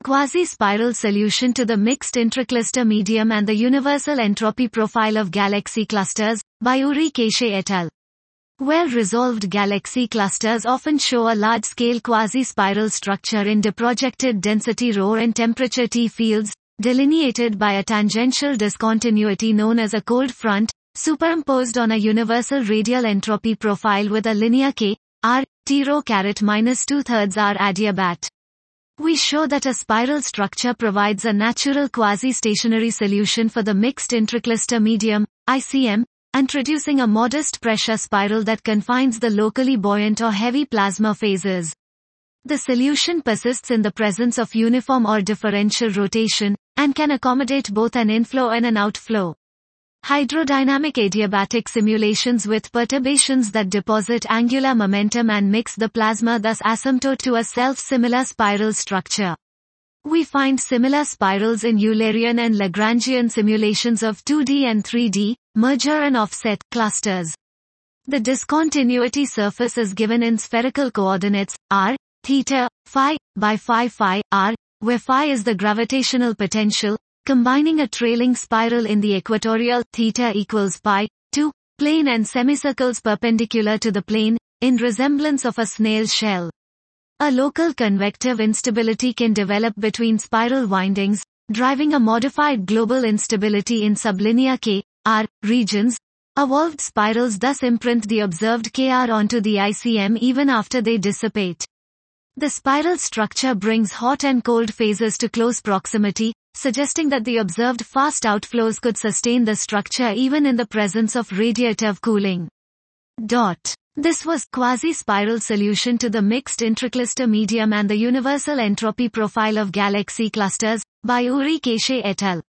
Quasi-spiral solution to the mixed intracluster medium and the universal entropy profile of galaxy clusters, by Uri Keshe et al. Well-resolved galaxy clusters often show a large-scale quasi-spiral structure in deprojected density ρ and temperature T fields, delineated by a tangential discontinuity known as a cold front, superimposed on a universal radial entropy profile with a linear K, R, T ρ caret minus 2/3 R adiabat. We show that a spiral structure provides a natural quasi-stationary solution for the mixed intracluster medium, ICM, introducing a modest pressure spiral that confines the locally buoyant or heavy plasma phases. The solution persists in the presence of uniform or differential rotation, and can accommodate both an inflow and an outflow. Hydrodynamic adiabatic simulations with perturbations that deposit angular momentum and mix the plasma thus asymptote to a self-similar spiral structure. We find similar spirals in Eulerian and Lagrangian simulations of 2D and 3D, merger and offset, clusters. The discontinuity surface is given in spherical coordinates, r, theta, phi, by phi r, where phi is the gravitational potential, combining a trailing spiral in the equatorial, theta equals pi, 2, plane and semicircles perpendicular to the plane, in resemblance of a snail shell. A local convective instability can develop between spiral windings, driving a modified global instability in sublinear K, R, regions. Evolved spirals thus imprint the observed Kr onto the ICM even after they dissipate. The spiral structure brings hot and cold phases to close proximity, suggesting that the observed fast outflows could sustain the structure even in the presence of radiative cooling. This was quasi-spiral solution to the mixed intracluster medium and the universal entropy profile of galaxy clusters, by Uri Keshe et al.